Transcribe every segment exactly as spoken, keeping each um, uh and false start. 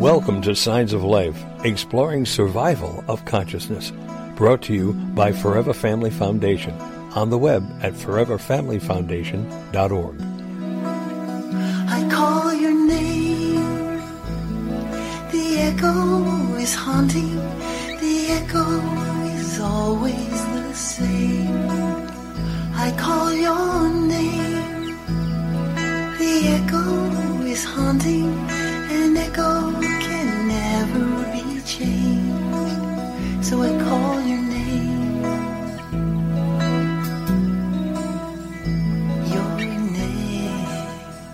Welcome to Signs of Life, exploring survival of consciousness. Brought to you by Forever Family Foundation. On the web at forever family foundation dot org. I call your name. The echo is haunting. The echo is always the same. I call your name. The echo is haunting. An echo can never be changed. So I call your name. Your name.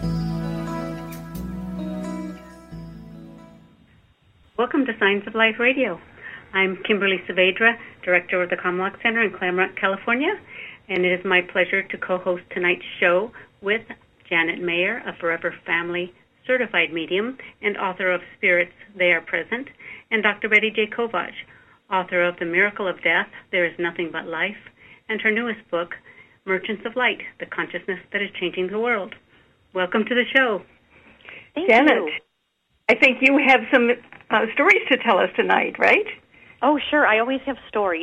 Welcome to Signs of Life Radio. I'm Kimberly Saavedra, Director of the Comlock Center in Claremont, California, and it is my pleasure to co-host tonight's show with Janet Mayer, a Forever Family certified medium and author of Spirits, They Are Present, and Doctor Betty J. Kovach, author of The Miracle of Death, There Is Nothing But Life, and her newest book, Merchants of Light, The Consciousness That Is Changing the World. Welcome to the show. Thank Janet, you. I think you have some uh, stories to tell us tonight, right? Oh, sure. I always have stories.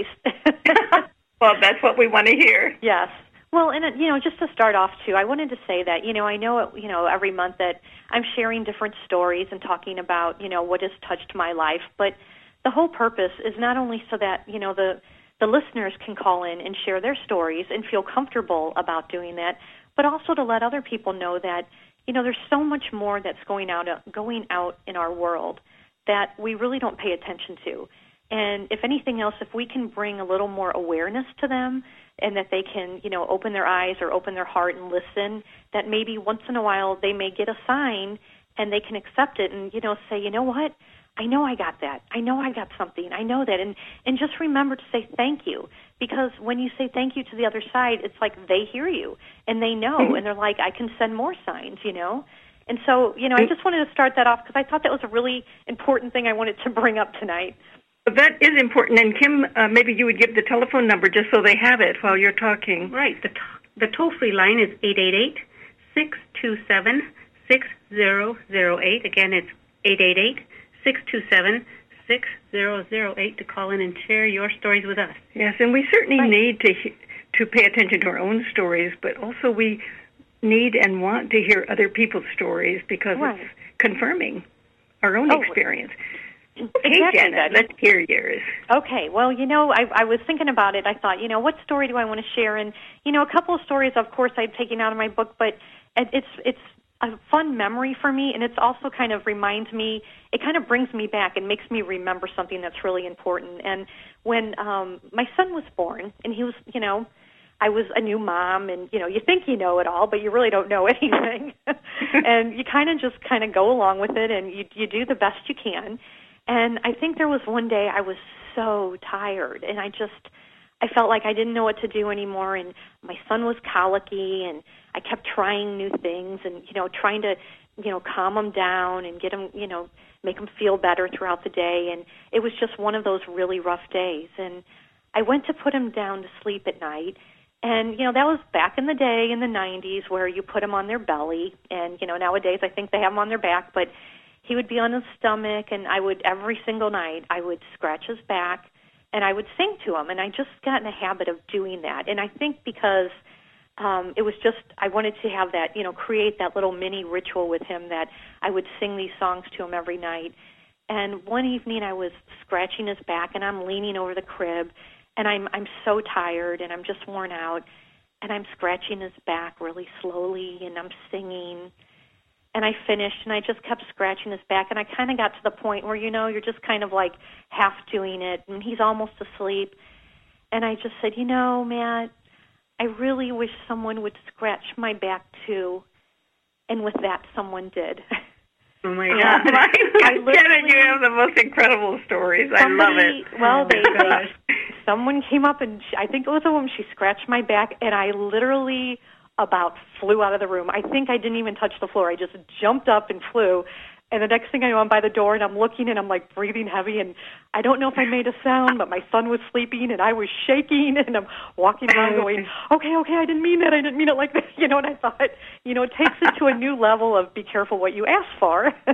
Well, that's what we want to hear. Yes. Well, and, you know, just to start off, too, I wanted to say that, you know, I know, you know, every month that I'm sharing different stories and talking about, you know, what has touched my life, but the whole purpose is not only so that, you know, the, the listeners can call in and share their stories and feel comfortable about doing that, but also to let other people know that, you know, there's so much more that's going out, going out in our world that we really don't pay attention to. And if anything else, if we can bring a little more awareness to them and that they can, you know, open their eyes or open their heart and listen, that maybe once in a while they may get a sign and they can accept it and, you know, say, you know what, I know I got that. I know I got something. I know that. And, and just remember to say thank you, because when you say thank you to the other side, it's like they hear you and they know and they're like, I can send more signs, you know. And so, you know, I just wanted to start that off because I thought that was a really important thing I wanted to bring up tonight. That is important. And Kim, uh, maybe you would give the telephone number just so they have it while you're talking. Right. The, t- the toll-free line is eight eight eight, six two seven, six zero zero eight. Again, it's eight eight eight, six two seven, six zero zero eight to call in and share your stories with us. Yes, and we certainly Right. need to to pay attention to our own stories, but also we need and want to hear other people's stories because Right. it's confirming our own Oh, experience. Exactly, Hey, Janet, Betty. let's hear yours. Okay, well, you know, I, I was thinking about it. I thought, you know, what story do I want to share? And, you know, a couple of stories, of course, I'd taken out of my book, but it, it's it's a fun memory for me, and it's also kind of reminds me, it kind of brings me back and makes me remember something that's really important. And when um, my son was born, and he was, you know, I was a new mom, and, you know, you think you know it all, but you really don't know anything. And you kind of just kind of go along with it, and you you do the best you can. And I think there was one day I was so tired, and I just, I felt like I didn't know what to do anymore, and my son was colicky, and I kept trying new things and, you know, trying to, you know, calm him down and get him, you know, make him feel better throughout the day, and it was just one of those really rough days. And I went to put him down to sleep at night, and, you know, that was back in the day in the nineties where you put him on their belly, and, you know, nowadays I think they have him on their back, but he would be on his stomach, and I would, every single night, I would scratch his back, and I would sing to him, and I just got in a habit of doing that. And I think because um, it was just, I wanted to have that, you know, create that little mini ritual with him that I would sing these songs to him every night. And one evening I was scratching his back, and I'm leaning over the crib, and I'm I'm so tired, and I'm just worn out, and I'm scratching his back really slowly, and I'm singing. And I finished, and I just kept scratching his back, and I kind of got to the point where, you know, you're just kind of like half doing it, and he's almost asleep. And I just said, you know, Matt, I really wish someone would scratch my back too. And with that, someone did. Oh, my Oh, God. my I God. literally- Janet, you have the most incredible stories. Somebody, I love it. Well, Oh, they, my gosh. they, someone came up, and she, I think it was a woman, she scratched my back, and I literally about flew out of the room. I think I didn't even touch the floor. I just jumped up and flew. And the next thing I know, I'm by the door, and I'm looking, and I'm, like, breathing heavy, and I don't know if I made a sound, but my son was sleeping, and I was shaking, and I'm walking around going, okay, okay, I didn't mean that. I didn't mean it like that. You know, and I thought, you know, it takes it to a new level of be careful what you ask for.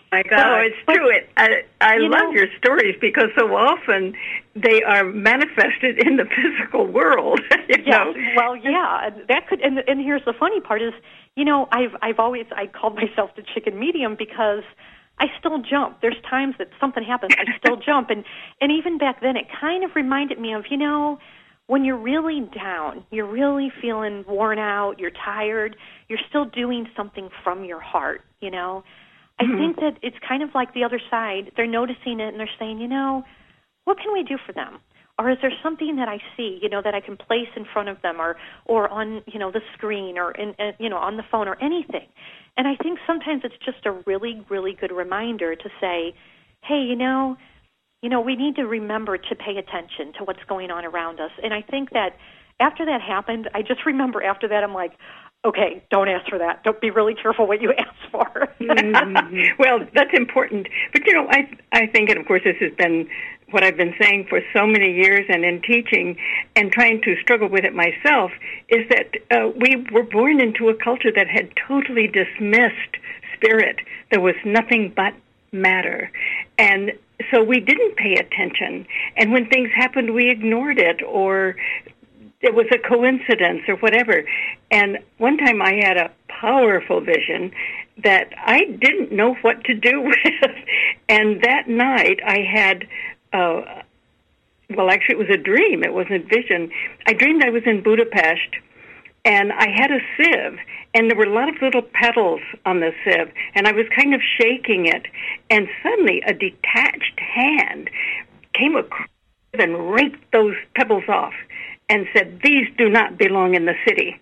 My God, oh, it's but, true. It, I, I love know, your stories because so often they are manifested in the physical world. You yeah, know? Well, yeah, that could. And, and here's the funny part is, you know, I've I've always I called myself the chicken medium because I still jump. There's times that something happens, I still jump, and and even back then, it kind of reminded me of, you know, when you're really down, you're really feeling worn out, you're tired, you're still doing something from your heart, you know. I mm-hmm. think that it's kind of like the other side. They're noticing it and they're saying, you know, what can we do for them? Or is there something that I see, you know, that I can place in front of them, or or on, you know, the screen, or in, uh, you know, on the phone, or anything? And I think sometimes it's just a really, really good reminder to say, hey, you know, you know, we need to remember to pay attention to what's going on around us. And I think that after that happened, I just remember after that, I'm like, okay, don't ask for that. Don't be really careful what you ask for. mm-hmm. Well, that's important. But, you know, I I think, and of course this has been what I've been saying for so many years and in teaching and trying to struggle with it myself, is that uh, we were born into a culture that had totally dismissed spirit. There was nothing but matter. And so we didn't pay attention. And when things happened, we ignored it, or it was a coincidence or whatever. And one time I had a powerful vision that I didn't know what to do with. And that night I had, uh, well, actually it was a dream. It wasn't a vision. I dreamed I was in Budapest, and I had a sieve, and there were a lot of little petals on the sieve, and I was kind of shaking it. And suddenly a detached hand came across and raked those pebbles off and said, these do not belong in the city.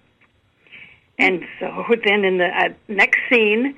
And so then in the uh, next scene,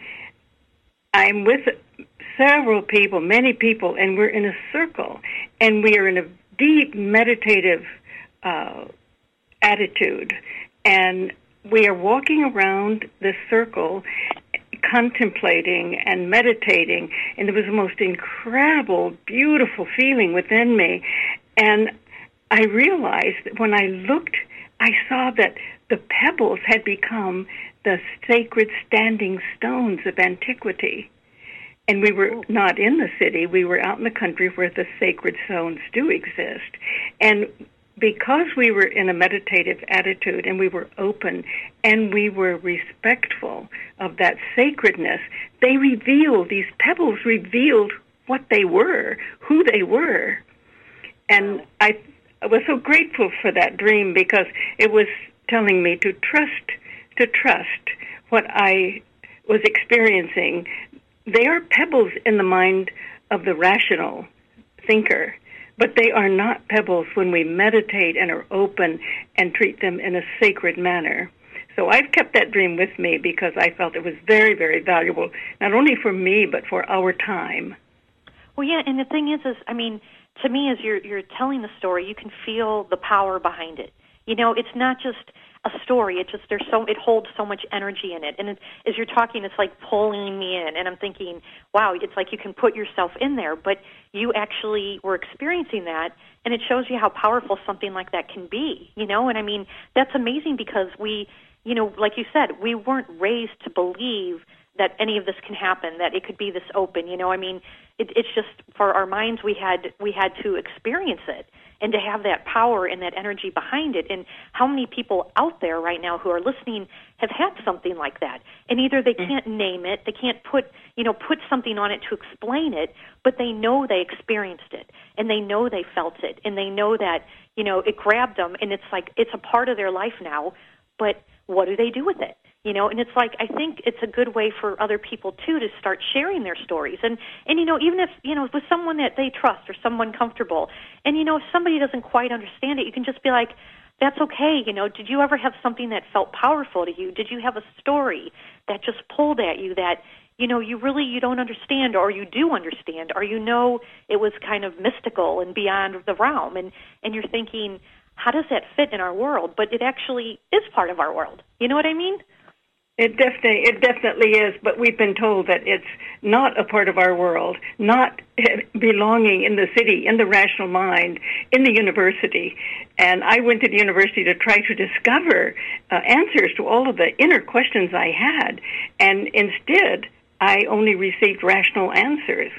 I'm with several people, many people, and we're in a circle, and we are in a deep meditative uh, attitude, and we are walking around this circle, contemplating and meditating, and it was the most incredible, beautiful feeling within me. And I realized that when I looked, I saw that the pebbles had become the sacred standing stones of antiquity. And we were not in the city. We were out in the country where the sacred stones do exist. And because we were in a meditative attitude and we were open and we were respectful of that sacredness, they revealed, these pebbles revealed what they were, who they were. And I I was so grateful for that dream because it was telling me to trust, to trust what I was experiencing. They are pebbles in the mind of the rational thinker, but they are not pebbles when we meditate and are open and treat them in a sacred manner. So I've kept that dream with me because I felt it was very, very valuable, not only for me, but for our time. Well, yeah, and the thing is, is I mean, to me, as you're you're telling the story, you can feel the power behind it. You know, it's not just a story. It just there's so it holds so much energy in it. And it, as you're talking, it's like pulling me in, and I'm thinking, wow, it's like you can put yourself in there, but you actually were experiencing that, and it shows you how powerful something like that can be. You know, and I mean that's amazing because we, you know, like you said, we weren't raised to believe that any of this can happen, that it could be this open, you know. I mean, it, it's just for our minds, we had we had to experience it and to have that power and that energy behind it. And how many people out there right now who are listening have had something like that, and either they can't name it, they can't put you know put something on it to explain it, but they know they experienced it, and they know they felt it, and they know that you know it grabbed them, and it's like it's a part of their life now. But what do they do with it? You know, and it's like, I think it's a good way for other people, too, to start sharing their stories. And, and, you know, even if, you know, with someone that they trust or someone comfortable, and, you know, if somebody doesn't quite understand it, you can just be like, that's okay. You know, did you ever have something that felt powerful to you? Did you have a story that just pulled at you that, you know, you really, you don't understand, or you do understand, or you know it was kind of mystical and beyond the realm, and, and you're thinking, how does that fit in our world? But it actually is part of our world. You know what I mean? It definitely, it definitely is, but we've been told that it's not a part of our world, not belonging in the city, in the rational mind, in the university. And I went to the university to try to discover uh, answers to all of the inner questions I had, and instead I only received rational answers.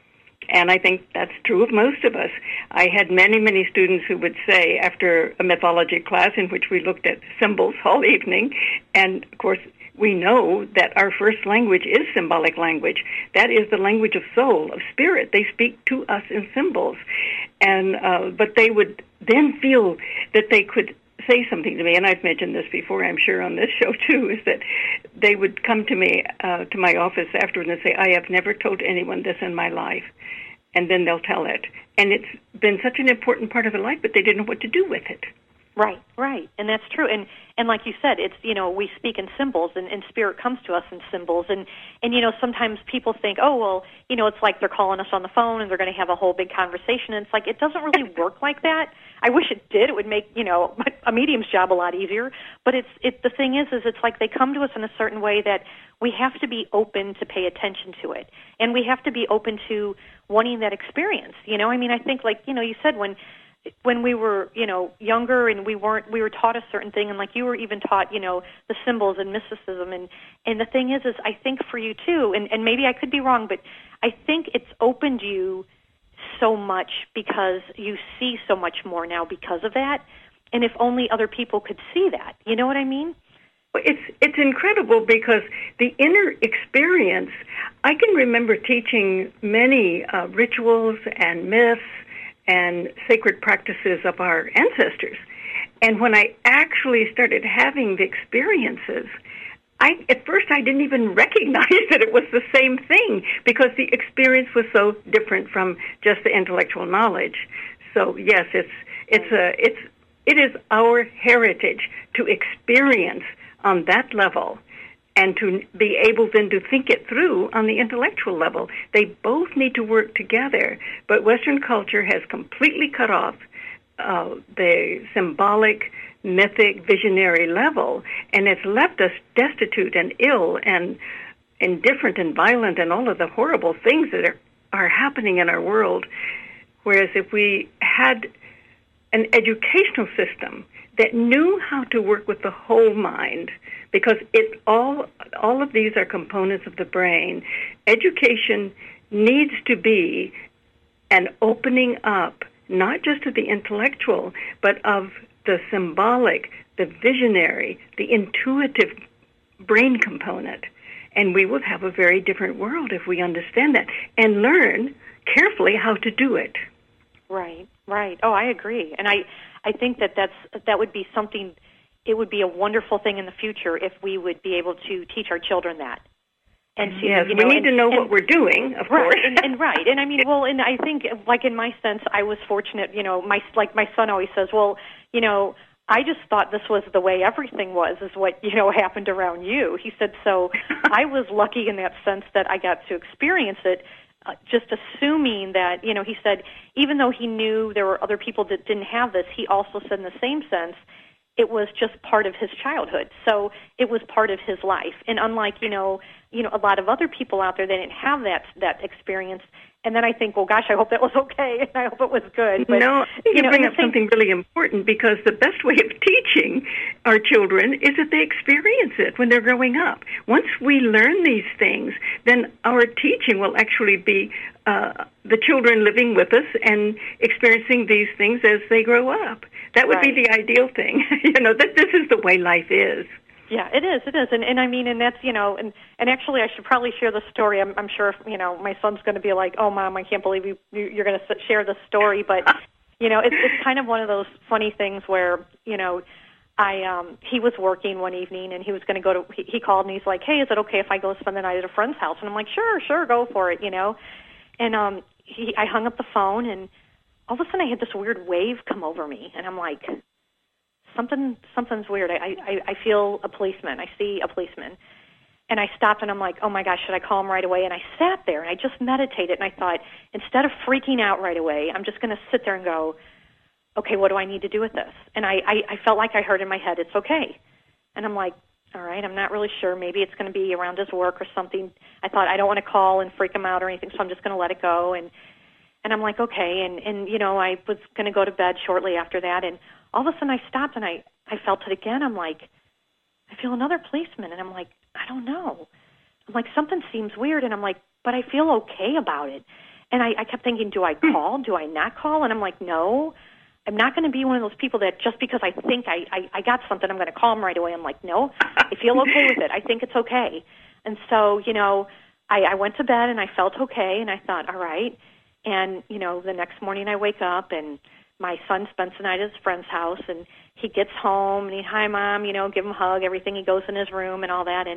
And I think that's true of most of us. I had many, many students who would say, after a mythology class in which we looked at symbols all evening, and of course we know that our first language is symbolic language. That is the language of soul, of spirit. They speak to us in symbols. And uh, but they would then feel that they could say something to me, and I've mentioned this before, I'm sure, on this show too, is that they would come to me, uh, to my office afterwards and say, I have never told anyone this in my life. And then they'll tell it. And it's been such an important part of their life, but they didn't know what to do with it. Right, right. And that's true. And and like you said, it's, you know, we speak in symbols, and, and spirit comes to us in symbols. And, and, you know, sometimes people think, oh, well, you know, it's like they're calling us on the phone and they're going to have a whole big conversation. And it's like, it doesn't really work like that. I wish it did. It would make, you know, a medium's job a lot easier. But it's it. The thing is, is it's like they come to us in a certain way that we have to be open to pay attention to it. And we have to be open to wanting that experience. You know, I mean, I think, like, you know, you said when when we were, you know, younger and we weren't, we were taught a certain thing, and like you were even taught, you know, the symbols and mysticism. And, and the thing is, is I think for you too, and, and maybe I could be wrong, but I think it's opened you so much because you see so much more now because of that. And if only other people could see that, you know what I mean? It's it's incredible because the inner experience, I can remember teaching many uh, rituals and myths and sacred practices of our ancestors. And when I actually started having the experiences, I at first I didn't even recognize that it was the same thing because the experience was so different from just the intellectual knowledge. So yes, it's it's a it's it is our heritage to experience on that level, and to be able then to think it through on the intellectual level. They both need to work together, but Western culture has completely cut off uh, the symbolic, mythic, visionary level, and it's left us destitute and ill and indifferent and violent and all of the horrible things that are, are happening in our world. Whereas if we had an educational system that knew how to work with the whole mind, because it all all of these are components of the brain. Education needs to be an opening up, not just of the intellectual, but of the symbolic, the visionary, the intuitive brain component. And we will have a very different world if we understand that and learn carefully how to do it. Right, right. Oh, I agree. And I, I think that that's, that would be something, it would be a wonderful thing in the future if we would be able to teach our children that. And to, yes, you know, we need and, to know and, what we're doing, of right, course. and, and right, and I mean, well, and I think, like in my sense, I was fortunate. You know, my like my son always says, well, you know, I just thought this was the way everything was, is what, you know, happened around you. He said, so I was lucky in that sense that I got to experience it. Uh, just assuming that, you know, he said, even though he knew there were other people that didn't have this, he also said in the same sense, it was just part of his childhood. So it was part of his life. And unlike, you know, you know, a lot of other people out there, they didn't have that that experience. And then I think, well, gosh, I hope that was okay, and I hope it was good. But, no, you, you know, bring up thing, something really important, because the best way of teaching our children is that they experience it when they're growing up. Once we learn these things, then our teaching will actually be uh, the children living with us and experiencing these things as they grow up. That would right. be the ideal thing. You know, that this is the way life is. Yeah, it is. It is, and and I mean, and that's, you know, and and actually, I should probably share the story. I'm I'm sure, you know, my son's going to be like, "Oh, Mom, I can't believe you you're going to share this story." But you know, it's it's kind of one of those funny things where, you know, I um he was working one evening and he was going to go to he, he called and he's like, "Hey, is it okay if I go spend the night at a friend's house?" And I'm like, "Sure, sure, go for it," you know. And um he I hung up the phone, and all of a sudden I had this weird wave come over me, and I'm like, Something, something's weird. I, I, I feel a policeman. I see a policeman. And I stopped, and I'm like, oh, my gosh, should I call him right away? And I sat there, and I just meditated, and I thought, instead of freaking out right away, I'm just going to sit there and go, okay, what do I need to do with this? And I, I, I felt like I heard in my head, it's okay. And I'm like, all right, I'm not really sure. Maybe it's going to be around his work or something. I thought, I don't want to call and freak him out or anything, so I'm just going to let it go. And and I'm like, okay. And, and you know, I was going to go to bed shortly after that, and all of a sudden I stopped and I, I felt it again. I'm like, I feel another policeman. And I'm like, I don't know. I'm like, something seems weird. And I'm like, but I feel okay about it. And I, I kept thinking, do I call? Do I not call? And I'm like, no, I'm not going to be one of those people that just because I think I, I, I got something, I'm going to call them right away. I'm like, no, I feel okay with it. I think it's okay. And so, you know, I, I went to bed and I felt okay. And I thought, all right. And, you know, the next morning I wake up and my son spends the night at his friend's house, and he gets home and he, hi, Mom, you know, give him a hug, everything. He goes in his room and all that. And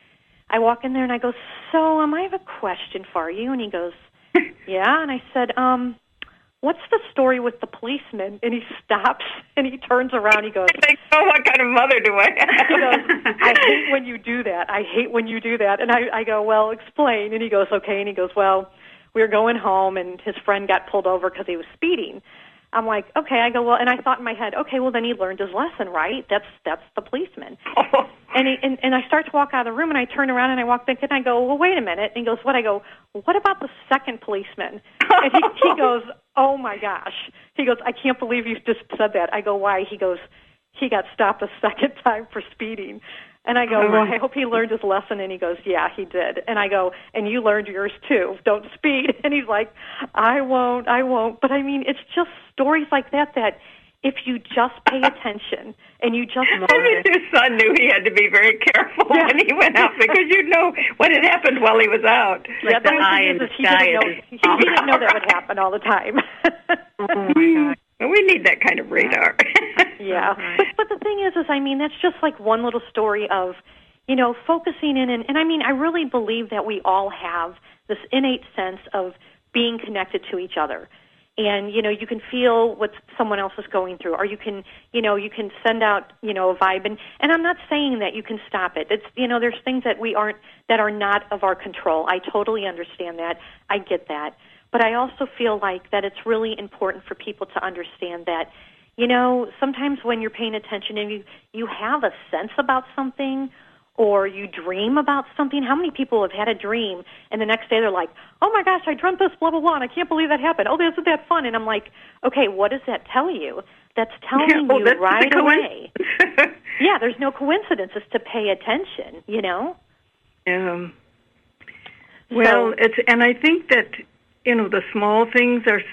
I walk in there and I go, so um, I have a question for you. And he goes, yeah. And I said, um, what's the story with the policeman? And he stops and he turns around. He goes, oh, what kind of mother do I have? He goes, I hate when you do that. I hate when you do that. And I, I go, well, explain. And he goes, okay. And he goes, well, we were going home and his friend got pulled over because he was speeding. I'm like, okay. I go, well, and I thought in my head, okay, well, then he learned his lesson, right? That's that's the policeman. Oh. And, he, and and I start to walk out of the room, and I turn around, and I walk back, and I go, well, wait a minute. And he goes, what? I go, what about the second policeman? And he, he goes, oh, my gosh. He goes, I can't believe you just said that. I go, why? He goes, he got stopped a second time for speeding. And I go, well, I hope he learned his lesson. And he goes, yeah, he did. And I go, and you learned yours too. Don't speed. And he's like, I won't, I won't. But I mean, it's just stories like that that if you just pay attention and you just learn. I mean, your son knew he had to be very careful yeah. when he went out because you know what had happened while he was out. Like yeah, the eye in the he sky. Didn't know, he, he didn't know that would happen all the time. Oh, my God. We need that kind of radar. Yeah. But, but the thing is, is, I mean, that's just like one little story of, you know, focusing in. And, and I mean, I really believe that we all have this innate sense of being connected to each other. And, you know, you can feel what someone else is going through, or you can, you know, you can send out, you know, a vibe. And, and I'm not saying that you can stop it. It's, you know, there's things that we aren't, that are not of our control. I totally understand that. I get that. But I also feel like that it's really important for people to understand that, you know, sometimes when you're paying attention and you, you have a sense about something or you dream about something, how many people have had a dream and the next day they're like, oh, my gosh, I dreamt this, blah, blah, blah, and I can't believe that happened. Oh, isn't that fun? And I'm like, okay, what does that tell you? That's telling yeah, well, you that's right away. Yeah, there's no coincidence. It's to pay attention, you know? Um, well, so, it's and I think that, you know, the small things are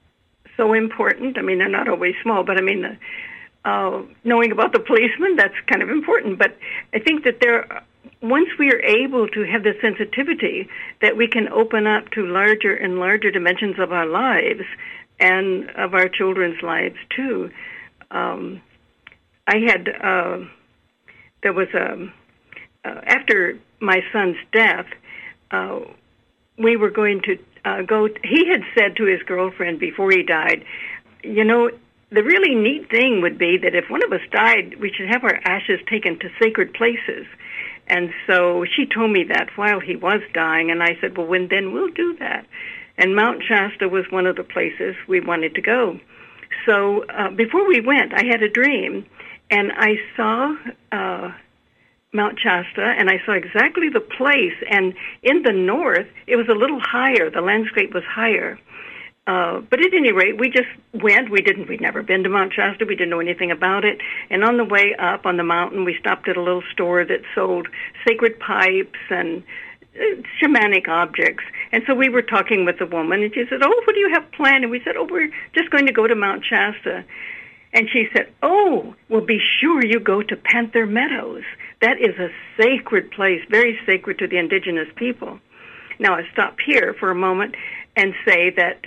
so important. I mean, they're not always small, but I mean, the, uh, knowing about the policeman, that's kind of important. But I think that there, once we are able to have the sensitivity, that we can open up to larger and larger dimensions of our lives and of our children's lives, too. Um, I had, uh, there was a, uh, after my son's death, uh, we were going to Uh, go. He had said to his girlfriend before he died, you know, the really neat thing would be that if one of us died, we should have our ashes taken to sacred places. And so she told me that while he was dying, and I said, well, when then we'll do that. And Mount Shasta was one of the places we wanted to go. So uh, before we went, I had a dream, and I saw Uh, Mount Shasta, and I saw exactly the place. And in the north, it was a little higher. The landscape was higher. Uh, but at any rate, we just went. We didn't. We'd never been to Mount Shasta. We didn't know anything about it. And on the way up on the mountain, we stopped at a little store that sold sacred pipes and uh, shamanic objects. And so we were talking with the woman, and she said, "Oh, what do you have planned?" And we said, "Oh, we're just going to go to Mount Shasta." And she said, "Oh, well, be sure you go to Panther Meadows. That is a sacred place, very sacred to the indigenous people." Now, I stop here for a moment and say that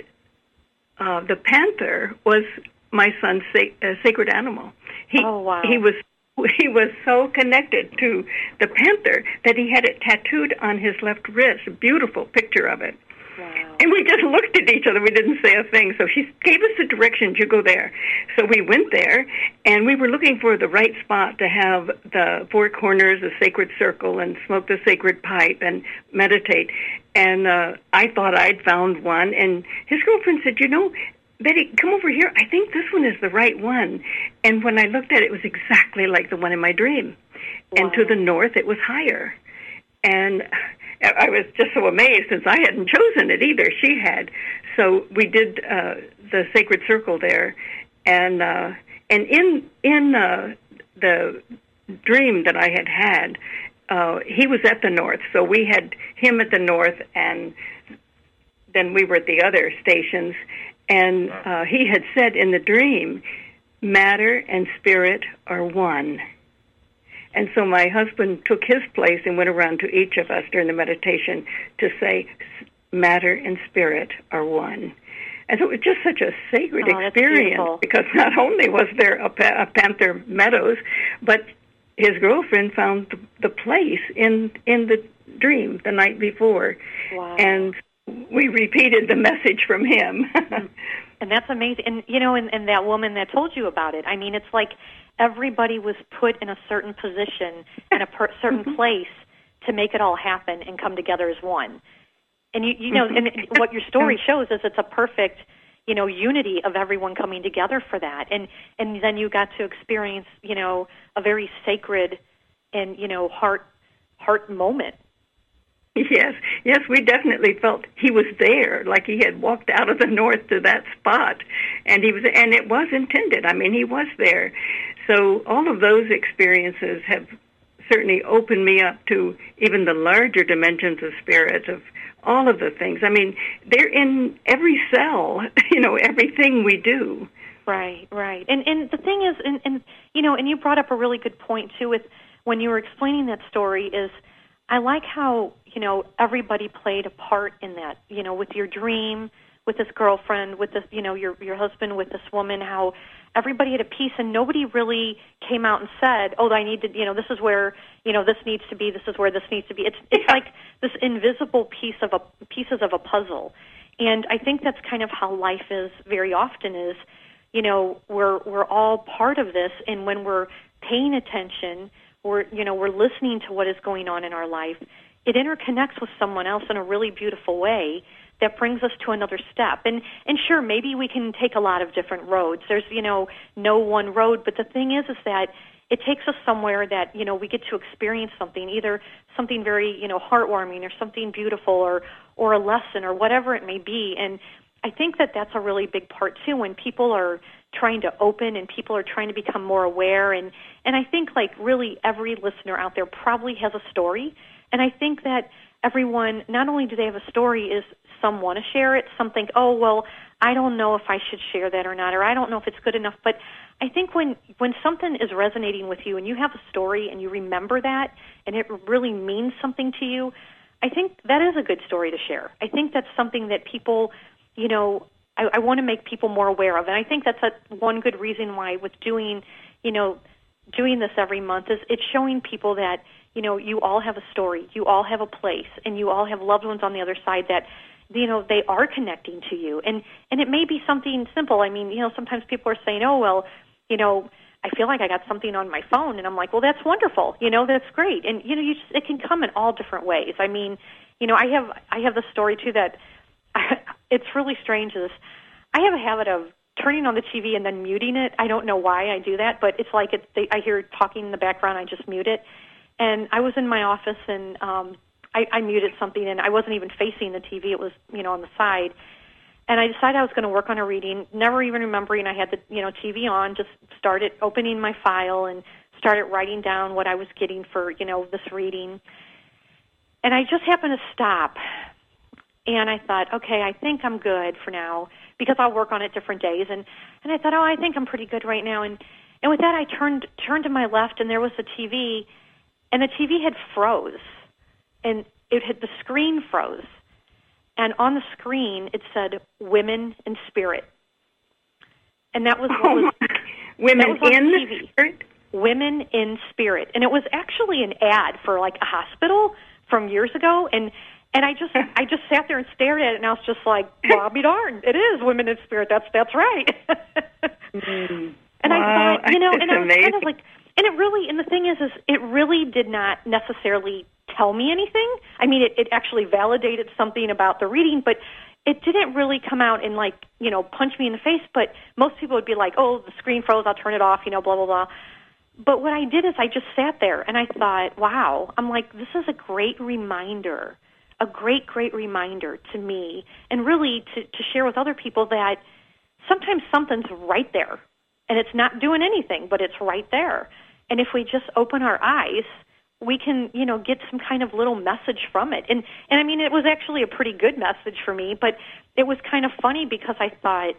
uh, the panther was my son's sa- uh, sacred animal. He, oh, wow. He was he was so connected to the panther that he had it tattooed on his left wrist, a beautiful picture of it. Wow. And we just looked at each other. We didn't say a thing. So she gave us the directions, you go there. So we went there, and we were looking for the right spot to have the four corners, the sacred circle, and smoke the sacred pipe and meditate. And uh, I thought I'd found one. And his girlfriend said, you know, Betty, come over here. I think this one is the right one. And when I looked at it, it was exactly like the one in my dream. Wow. And to the north, it was higher. And I was just so amazed since I hadn't chosen it either. She had. So we did uh, the sacred circle there. And uh, and in in uh, the dream that I had had, uh, he was at the north, so we had him at the north, and then we were at the other stations. And uh, he had said in the dream, matter and spirit are one. And so my husband took his place and went around to each of us during the meditation to say, matter and spirit are one. And so it was just such a sacred oh, experience, because not only was there a, pa- a Panther Meadows, but his girlfriend found the, the place in in the dream the night before. Wow. And we repeated the message from him. And that's amazing. And, you know, and, and that woman that told you about it, I mean, it's like everybody was put in a certain position in a per- certain place to make it all happen and come together as one. And, you, you know, and what your story shows is it's a perfect, you know, unity of everyone coming together for that. And, and then you got to experience, you know, a very sacred and, you know, heart heart moment. Yes, yes, we definitely felt he was there, like he had walked out of the north to that spot, and he was, and it was intended. I mean, he was there. So all of those experiences have certainly opened me up to even the larger dimensions of spirit, of all of the things. I mean, they're in every cell, you know, everything we do. Right, right. And and the thing is, and, and you know, and you brought up a really good point too with when you were explaining that story is, I like how, you know, everybody played a part in that, you know, with your dream, with this girlfriend, with this, you know, your your husband, with this woman, how everybody had a piece and nobody really came out and said, oh, I need to, you know, this is where, you know, this needs to be, this is where this needs to be. It's it's like this invisible piece of a pieces of a puzzle. And I think that's kind of how life is very often is, you know, we're we're all part of this, and when we're paying attention, we're, you know, we're listening to what is going on in our life, it interconnects with someone else in a really beautiful way that brings us to another step. And and sure, maybe we can take a lot of different roads. There's, you know, no one road, but the thing is is that it takes us somewhere that, you know, we get to experience something, either something very, you know, heartwarming or something beautiful or or a lesson or whatever it may be. And I think that that's a really big part too, when people are trying to open and people are trying to become more aware. And, and I think like really every listener out there probably has a story. And I think that everyone, not only do they have a story, is some want to share it, some think, oh, well, I don't know if I should share that or not, or I don't know if it's good enough. But I think when, when something is resonating with you and you have a story and you remember that and it really means something to you, I think that is a good story to share. I think that's something that people, you know, I, I want to make people more aware of. And I think that's a, one good reason why with doing, you know, doing this every month is it's showing people that, you know, you all have a story, you all have a place, and you all have loved ones on the other side that, you know, they are connecting to you. And, and it may be something simple. I mean, you know, sometimes people are saying, oh, well, you know, I feel like I got something on my phone. And I'm like, well, that's wonderful. You know, that's great. And, you know, you just, it can come in all different ways. I mean, you know, I have, I have the story too that I, it's really strange. Is I have a habit of turning on the T V and then muting it. I don't know why I do that, but it's like it, they, I hear talking in the background, I just mute it. And I was in my office and um, I, I muted something, and I wasn't even facing the T V. It was, you know, on the side. And I decided I was going to work on a reading, never even remembering I had the, you know, T V on, just started opening my file and started writing down what I was getting for, you know, this reading. And I just happened to stop. And I thought, okay, I think I'm good for now because I'll work on it different days. And, and I thought, oh, I think I'm pretty good right now. And, and with that, I turned turned to my left, and there was a T V, and the T V had froze. And it had, the screen froze. And on the screen, it said, Women in Spirit. And that was what was... Oh, women was on in T V. Spirit? Women in Spirit. And it was actually an ad for, like, a hospital from years ago. And... And I just I just sat there and stared at it, and I was just like, well, I'll be darned. It is Women in Spirit. That's that's right. mm. And wow, I thought, you know, and I was amazing. kind of like, and it really, and the thing is, is it really did not necessarily tell me anything. I mean, it, it actually validated something about the reading, but it didn't really come out and, like, you know, punch me in the face. But most people would be like, oh, the screen froze, I'll turn it off, you know, blah, blah, blah. But what I did is I just sat there, and I thought, wow, I'm like, this is a great reminder. A great, great reminder to me, and really to, to share with other people that sometimes something's right there, and it's not doing anything, but it's right there. And if we just open our eyes, we can, you know, get some kind of little message from it. And, and I mean, it was actually a pretty good message for me, but it was kind of funny because I thought,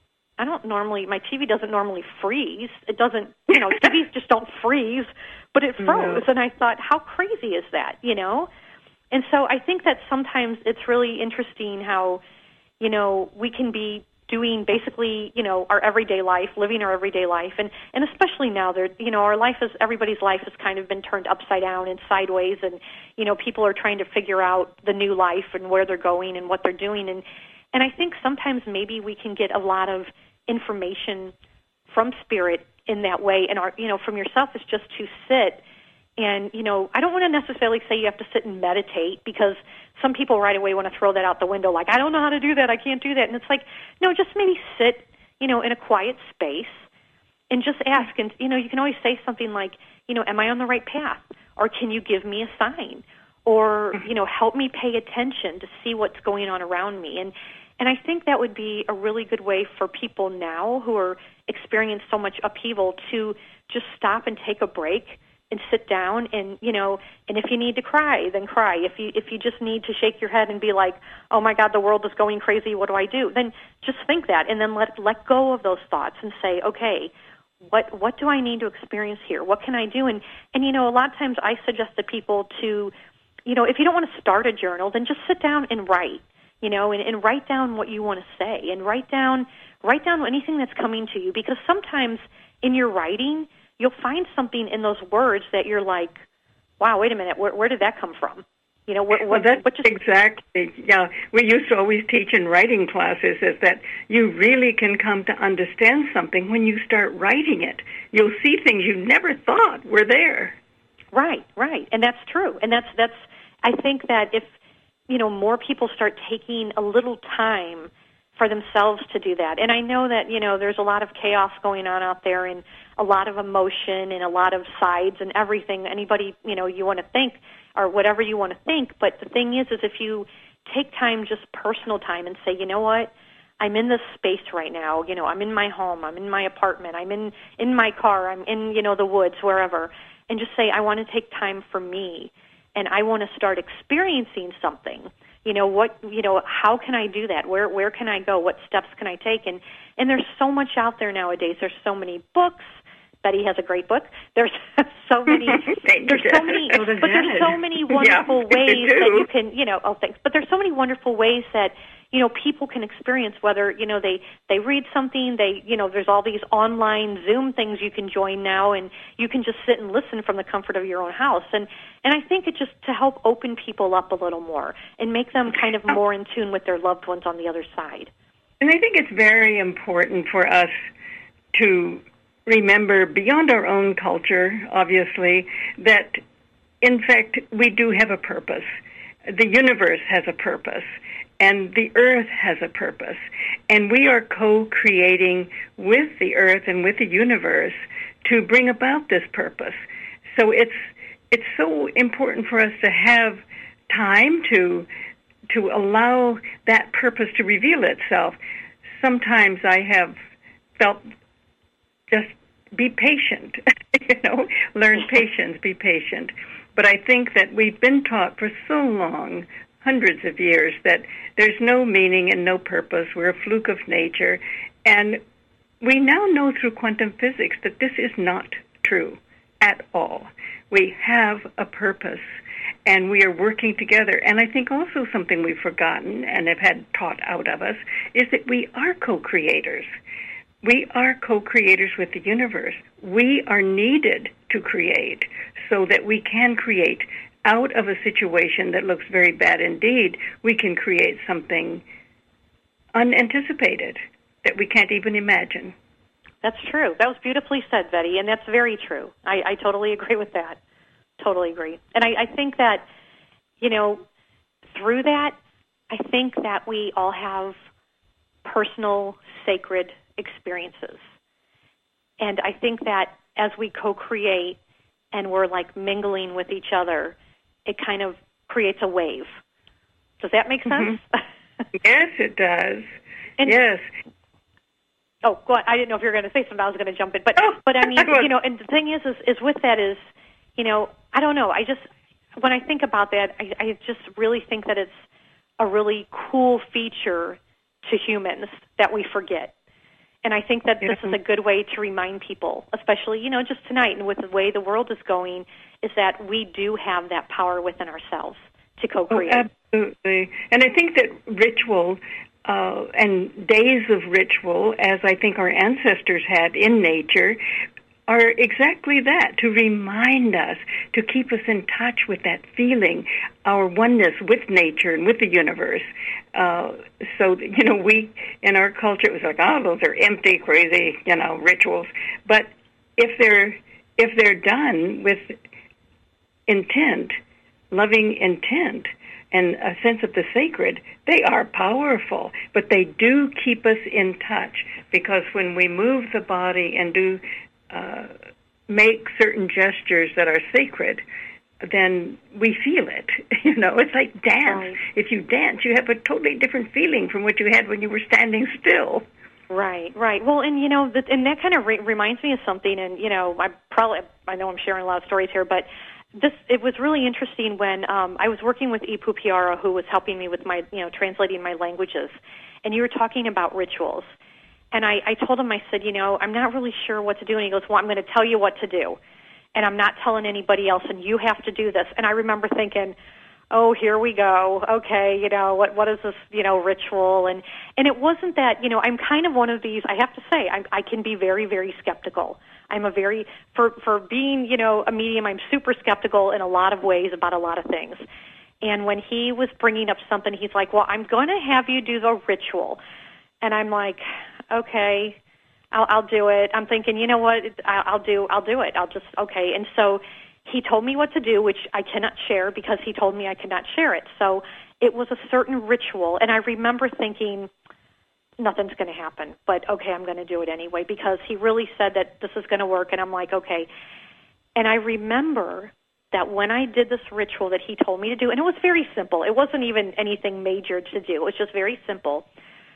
I don't normally, my T V doesn't normally freeze. It doesn't, you know, T Vs just don't freeze, but it froze. No. And I thought, how crazy is that, you know? And so I think that sometimes it's really interesting how, you know, we can be doing basically, you know, our everyday life, living our everyday life. And, and especially now, there, you know, our life is, everybody's life has kind of been turned upside down and sideways. And, you know, people are trying to figure out the new life and where they're going and what they're doing. And, and I think sometimes maybe we can get a lot of information from Spirit in that way. And, our, you know, from yourself is just to sit. And, you know, I don't want to necessarily say you have to sit and meditate, because some people right away want to throw that out the window, like, I don't know how to do that, I can't do that. And it's like, no, just maybe sit, you know, in a quiet space and just ask. And, you know, you can always say something like, you know, am I on the right path? Or can you give me a sign? Or, you know, help me pay attention to see what's going on around me. And and I think that would be a really good way for people now who are experiencing so much upheaval to just stop and take a break and sit down, and, you know, and if you need to cry, then cry. If you if you just need to shake your head and be like, oh my God, the world is going crazy, what do I do? Then just think that, and then let let go of those thoughts and say, okay, what what do I need to experience here? What can I do? And and you know, a lot of times I suggest to people to, you know, if you don't want to start a journal, then just sit down and write, you know, and, and write down what you want to say, and write down write down anything that's coming to you, because sometimes in your writing, you'll find something in those words that you're like, wow, wait a minute, where, where did that come from? You know, what, well, what, that's what just... exactly, yeah, we used to always teach in writing classes is that you really can come to understand something when you start writing it. You'll see things you never thought were there. Right, right, and that's true. And that's, that's, I think that if, you know, more people start taking a little time for themselves to do that. And I know that, you know, there's a lot of chaos going on out there, and a lot of emotion and a lot of sides and everything. Anybody, you know, you want to think or whatever you want to think. But the thing is, is if you take time, just personal time, and say, you know what, I'm in this space right now. You know, I'm in my home. I'm in my apartment. I'm in, in my car. I'm in, you know, the woods, wherever. And just say, I want to take time for me, and I want to start experiencing something. You know, what, you know, how can I do that? Where where can I go? What steps can I take? And and there's so much out there nowadays. There's so many books. Betty has a great book. There's so many there's so many but there's so many wonderful yeah, ways that you can, you know, oh thanks. But there's so many wonderful ways that, you know, people can experience, whether, you know, they, they read something, they, you know, there's all these online Zoom things you can join now, and you can just sit and listen from the comfort of your own house. And, and I think it just to help open people up a little more and make them kind of more in tune with their loved ones on the other side. And I think it's very important for us to remember, beyond our own culture, obviously, that, in fact, we do have a purpose. The universe has a purpose, and the earth has a purpose. And we are co-creating with the earth and with the universe to bring about this purpose. So it's it's so important for us to have time to to allow that purpose to reveal itself. Sometimes I have felt just be patient, you know, learn patience, be patient. But I think that we've been taught for so long, hundreds of years, that there's no meaning and no purpose. We're a fluke of nature. And we now know through quantum physics that this is not true at all. We have a purpose, and we are working together. And I think also something we've forgotten and have had taught out of us is that we are co-creators. We are co-creators with the universe. We are needed to create so that we can create out of a situation that looks very bad indeed. We can create something unanticipated that we can't even imagine. That's true. That was beautifully said, Betty, and that's very true. I, I totally agree with that. Totally agree. And I, I think that, you know, through that, I think that we all have personal, sacred experiences. And I think that as we co-create and we're like mingling with each other, it kind of creates a wave. Does that make sense? Mm-hmm. Yes, it does. And, yes. Oh, go on. I didn't know if you were going to say something. I was going to jump in, but oh, but I mean, you know, and the thing is, is, is with that is, you know, I don't know. I just, when I think about that, I, I just really think that it's a really cool feature to humans that we forget. And I think that this is a good way to remind people, especially, you know, just tonight and with the way the world is going, is that we do have that power within ourselves to co-create. Oh, absolutely. And I think that ritual uh, and days of ritual, as I think our ancestors had in nature, are exactly that, to remind us, to keep us in touch with that feeling, our oneness with nature and with the universe. Uh, so, you know, we, in our culture, it was like, oh, those are empty, crazy, you know, rituals. But if they're, if they're done with intent, loving intent, and a sense of the sacred, they are powerful, but they do keep us in touch, because when we move the body and do uh, make certain gestures that are sacred, then we feel it. You know, it's like dance. Right. If you dance, you have a totally different feeling from what you had when you were standing still. Right, right. Well, and, you know, that, and that kind of re- reminds me of something, and, you know, I probably, I know I'm sharing a lot of stories here, but this, it was really interesting when um, I was working with Ipu Piara, who was helping me with my, you know, translating my languages, and you were talking about rituals. And I, I told him, I said, you know, I'm not really sure what to do. And he goes, well, I'm going to tell you what to do. And I'm not telling anybody else, and you have to do this. And I remember thinking, oh, here we go. Okay, you know, what what is this, you know, ritual? And and it wasn't that, you know, I'm kind of one of these, I have to say, I, I can be very, very skeptical. I'm a very, for, for being, you know, a medium, I'm super skeptical in a lot of ways about a lot of things. And when he was bringing up something, he's like, well, I'm going to have you do the ritual. And I'm like, okay, I'll, I'll do it. I'm thinking, you know what, I'll, I'll do, I'll do it. I'll just, okay. And so he told me what to do, which I cannot share because he told me I cannot share it. So it was a certain ritual, and I remember thinking, nothing's going to happen, but okay, I'm going to do it anyway, because he really said that this is going to work, and I'm like, okay. And I remember that when I did this ritual that he told me to do, and it was very simple. It wasn't even anything major to do. It was just very simple.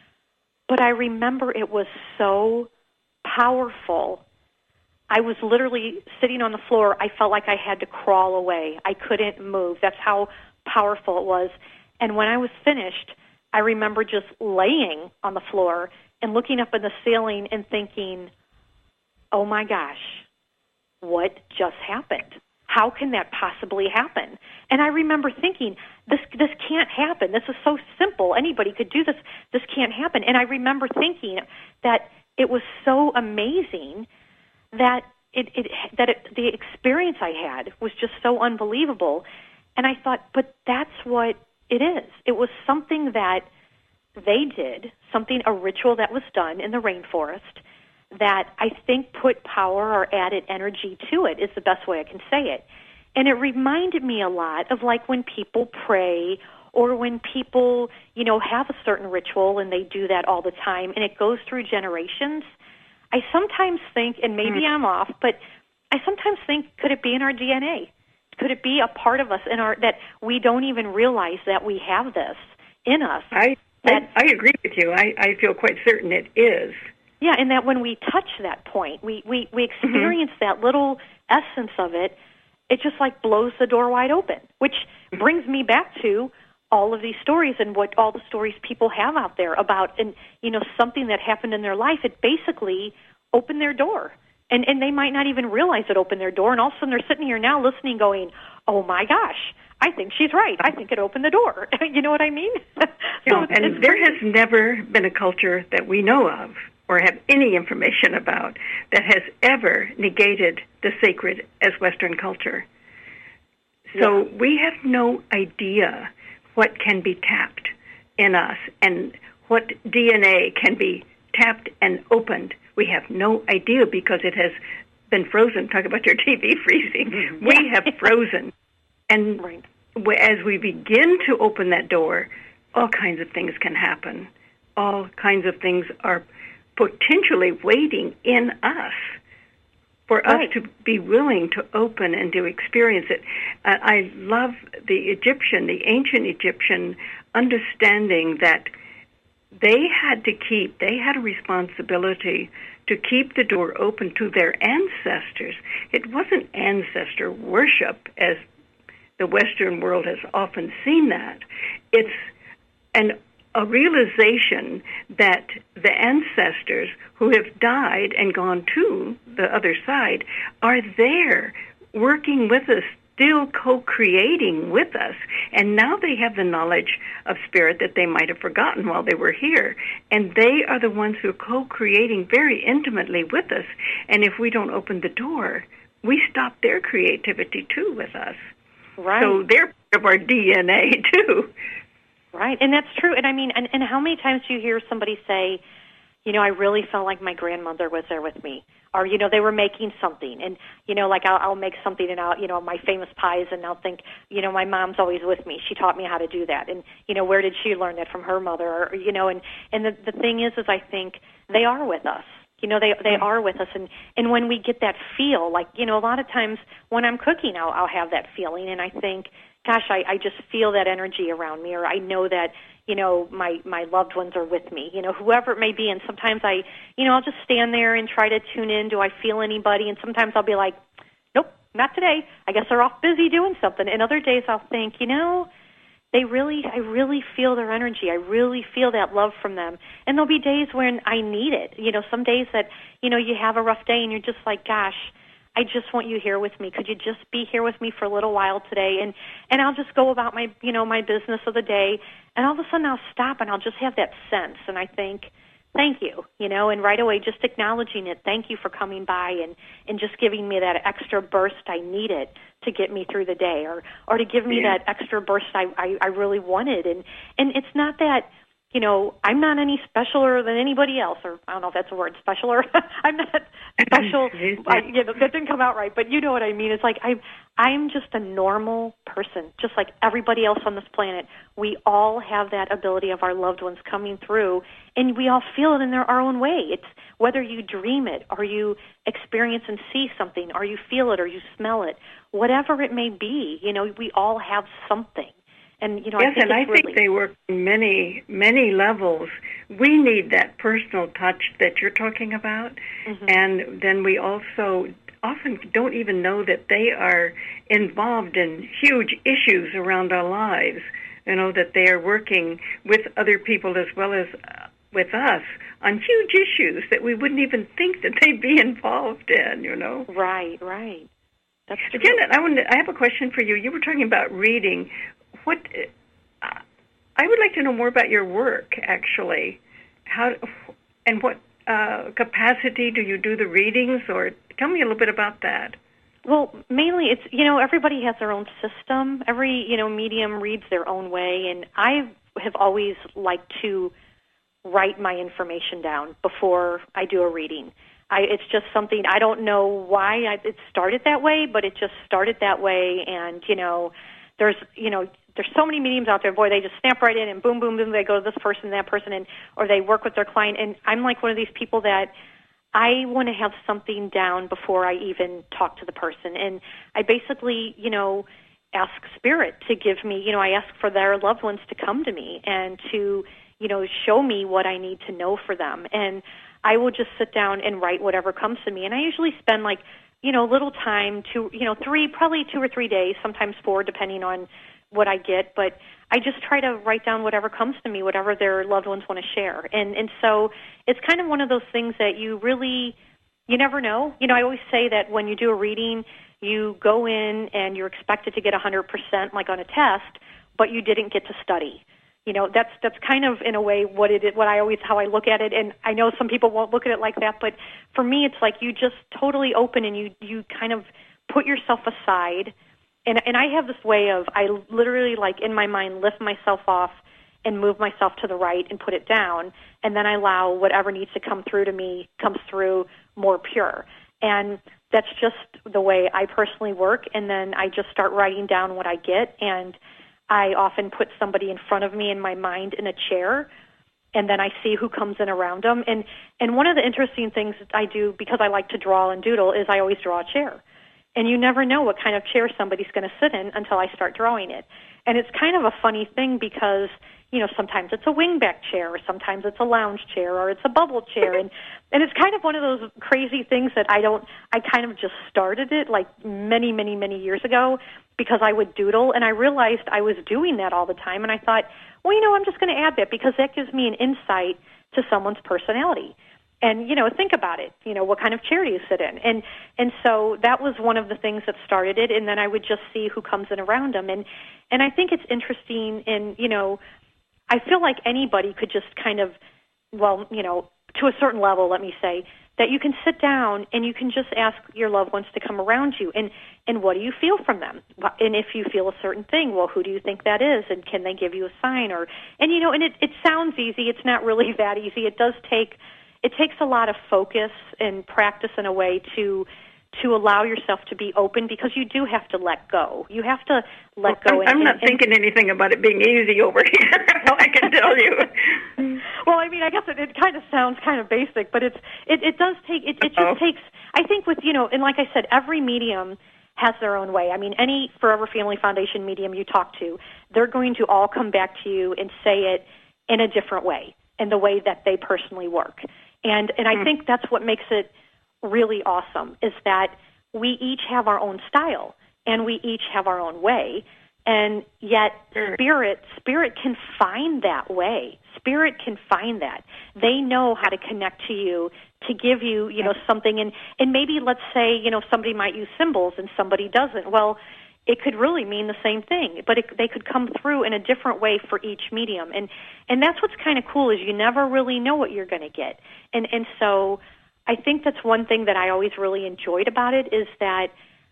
But I remember it was so powerful. I was literally sitting on the floor. I felt like I had to crawl away. I couldn't move. That's how powerful it was. And when I was finished, I remember just laying on the floor and looking up in the ceiling and thinking, oh my gosh, what just happened? How can that possibly happen? And I remember thinking, this this can't happen. This is so simple. Anybody could do this. This can't happen. And I remember thinking that it was so amazing that it, it that it, the experience I had was just so unbelievable. And I thought, but that's what it is. It was something that they did, something, a ritual that was done in the rainforest that I think put power or added energy to it, is the best way I can say it. And it reminded me a lot of like when people pray or when people, you know, have a certain ritual and they do that all the time and it goes through generations. I sometimes think, and maybe mm. I'm off, but I sometimes think, could it be in our D N A? Could it be a part of us in our that we don't even realize that we have this in us? I I, I agree with you. I, I feel quite certain it is. Yeah, and that when we touch that point, we, we, we experience mm-hmm. that little essence of it, it just like blows the door wide open, which brings me back to all of these stories and what all the stories people have out there about, and you know, something that happened in their life. It basically opened their door, and and they might not even realize it opened their door. And all of a sudden, they're sitting here now listening, going, "Oh my gosh, I think she's right. I think it opened the door." You know what I mean? so yeah, it's, and it's there pretty- has never been a culture that we know of or have any information about that has ever negated the sacred as Western culture. So yeah. we have no idea what can be tapped in us and what D N A can be tapped and opened. We have no idea because it has been frozen. Talk about your T V freezing. Mm-hmm. We yeah. have frozen. And right. as we begin to open that door, all kinds of things can happen. All kinds of things are potentially waiting in us for right. us to be willing to open and to experience it. Uh, I love the Egyptian, the ancient Egyptian understanding that they had to keep, they had a responsibility to keep the door open to their ancestors. It wasn't ancestor worship as the Western world has often seen that. It's an a realization that the ancestors who have died and gone to the other side are there working with us, still co-creating with us. And now they have the knowledge of spirit that they might have forgotten while they were here. And they are the ones who are co-creating very intimately with us. And if we don't open the door, we stop their creativity too with us. Right. So they're part of our D N A too. Right, and that's true. And I mean, and, and how many times do you hear somebody say, you know, I really felt like my grandmother was there with me, or, you know, they were making something, and, you know, like I'll, I'll make something, and I'll, you know, my famous pies, and I'll think, you know, my mom's always with me. She taught me how to do that, and, you know, where did she learn that from her mother, or, you know, and, and the, the thing is, is I think they are with us. You know, they they are with us, and, and when we get that feel, like, you know, a lot of times when I'm cooking, I'll, I'll have that feeling, and I think, gosh, I, I just feel that energy around me, or I know that, you know, my, my loved ones are with me, you know, whoever it may be, and sometimes I, you know, I'll just stand there and try to tune in, do I feel anybody, and sometimes I'll be like, nope, not today, I guess they're off busy doing something, and other days I'll think, you know, They really, I really feel their energy. I really feel that love from them. And there'll be days when I need it. You know, some days that, you know, you have a rough day and you're just like, gosh, I just want you here with me. Could you just be here with me for a little while today? And, and I'll just go about my, you know, my business of the day. And all of a sudden I'll stop and I'll just have that sense. And I think, thank you, you know, and right away just acknowledging it. Thank you for coming by and, and just giving me that extra burst I needed to get me through the day, or, or to give me yeah. that extra burst I, I, I really wanted. And, and it's not that, you know, I'm not any specialer than anybody else, or I don't know if that's a word, specialer. I'm not special. I, you know, that didn't come out right, but you know what I mean. It's like I'm, I'm just a normal person, just like everybody else on this planet. We all have that ability of our loved ones coming through, and we all feel it in their, our own way. It's whether you dream it, or you experience and see something, or you feel it, or you smell it, whatever it may be, you know, we all have something. And, you know, yes, I think and I really... think they work on many, many levels. We need that personal touch that you're talking about, mm-hmm. and then we also often don't even know that they are involved in huge issues around our lives, you know, that they are working with other people as well as uh, with us on huge issues that we wouldn't even think that they'd be involved in, you know. Right, right. That's true. Janet, I, wanted, I have a question for you. You were talking about reading. What uh, I would like to know more about your work, actually. How and what uh, capacity do you do the readings, or tell me a little bit about that. Well, mainly it's, you know, everybody has their own system. Every, you know, medium reads their own way, and I have always liked to write my information down before I do a reading. I, it's just something, I don't know why I, it started that way, but it just started that way, and, you know, there's, you know, there's so many mediums out there, boy, they just snap right in and boom, boom, boom, they go to this person, that person, and or they work with their client, and I'm like one of these people that I want to have something down before I even talk to the person, and I basically, you know, ask Spirit to give me, you know, I ask for their loved ones to come to me and to, you know, show me what I need to know for them, and I will just sit down and write whatever comes to me, and I usually spend like, you know, little time, two, you know, three, probably two or three days, sometimes four, depending on what I get, but I just try to write down whatever comes to me, whatever their loved ones want to share. And and so it's kind of one of those things that you really, you never know. You know, I always say that when you do a reading, you go in and you're expected to get one hundred percent like on a test, but you didn't get to study. You know, that's that's kind of in a way what it is, what I always, how I look at it. And I know some people won't look at it like that, but for me, it's like you just totally open and you, you kind of put yourself aside. And and I have this way of, I literally, like, in my mind, lift myself off and move myself to the right and put it down, and then I allow whatever needs to come through to me comes through more pure. And that's just the way I personally work, and then I just start writing down what I get, and I often put somebody in front of me in my mind in a chair, and then I see who comes in around them. And, and one of the interesting things that I do, because I like to draw and doodle, is I always draw a chair. And you never know what kind of chair somebody's going to sit in until I start drawing it. And it's kind of a funny thing because you know, sometimes it's a wingback chair, or sometimes it's a lounge chair, or it's a bubble chair, and and it's kind of one of those crazy things that I don't, I kind of just started it like many, many, many years ago because I would doodle, and I realized I was doing that all the time, and I thought, well, you know, I'm just going to add that because that gives me an insight to someone's personality. And, you know, think about it. You know, what kind of chair do you sit in? And and so that was one of the things that started it, and then I would just see who comes in around them. And, and I think it's interesting, and, you know, I feel like anybody could just kind of, well, you know, to a certain level, let me say, that you can sit down and you can just ask your loved ones to come around you, and, and what do you feel from them? And if you feel a certain thing, well, who do you think that is, and can they give you a sign? Or, and, you know, and it, it sounds easy. It's not really that easy. It does take... It takes a lot of focus and practice in a way to to allow yourself to be open, because you do have to let go. You have to let well, go. I'm, and, I'm not and, thinking and, anything about it being easy over here. I can tell you. Well, I mean, I guess it, it kind of sounds kind of basic, but it's it, it does take it, it just oh. takes. I think with you know, and like I said, every medium has their own way. I mean, any Forever Family Foundation medium you talk to, they're going to all come back to you and say it in a different way, in the way that they personally work. And and I mm. think that's what makes it really awesome, is that we each have our own style and we each have our own way, and yet sure. spirit spirit can find that way. Spirit can find that. They know how to connect to you to give you, you know, something. And, and maybe let's say, you know, somebody might use symbols and somebody doesn't. Well, it could really mean the same thing, but it, they could come through in a different way for each medium. And and that's what's kind of cool, is you never really know what you're going to get. And and so I think that's one thing that I always really enjoyed about it, is that